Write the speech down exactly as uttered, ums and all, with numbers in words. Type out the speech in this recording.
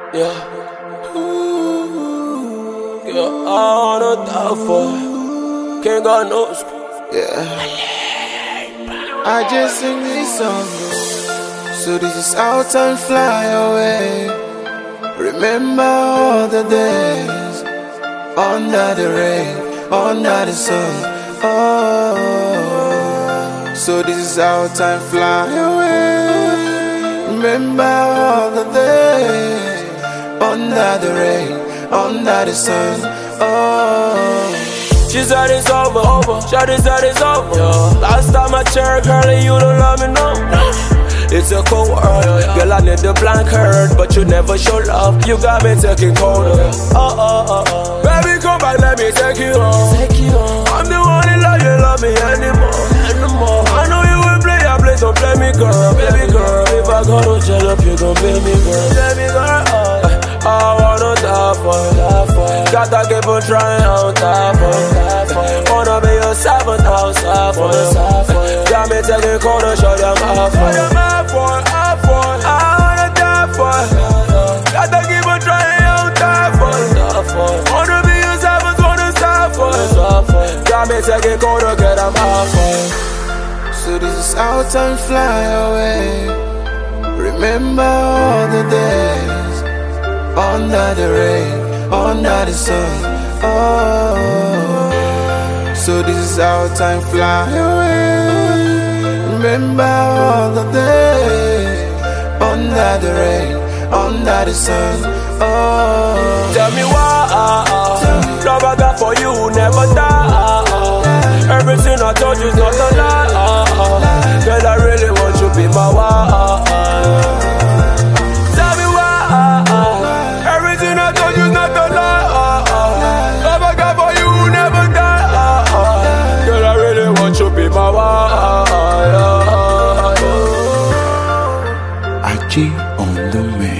Yeah. Ooh, yeah, I wanna die for it. Can't got no sc- Yeah. I just sing this song, so this is our time, fly away. Remember all the days under the rain, under the sun. Oh, so this is our time, fly away. Remember all the days under the rain, under the sun. Oh. She said it's over, over. Shawty said it's over. Yeah. Last time I checked, girl, you don't love me no. It's a cold world, girl. I need the blank hurt, but you never show love. You got me taking colder. Oh oh oh oh. Baby, come back, let me take you home. Take you home. I'm the one that love you, love me anymore, anymore. I know you will play, I play, don't play me, girl, baby girl. If I go to jail up, you gon' play me, girl, baby girl. Oh. I wanna die for it. Gotta keep on trying out, die for it. Wanna be your seventh house, die for it. Got me taking corner, show them half for it. I wanna die for it. Gotta keep on trying out, die for it. Wanna be your seventh, wanna die for it. Got me taking corner, get them half for it. So this is our time, fly away. Remember all the days under the rain, under the sun. Oh, so this is our time, fly away. Remember all the days under the rain, under the sun. Oh, tell me why love I got for you never die. Everything I told you is not a lie. Girl, I really want you to be my wife. Aji on the man.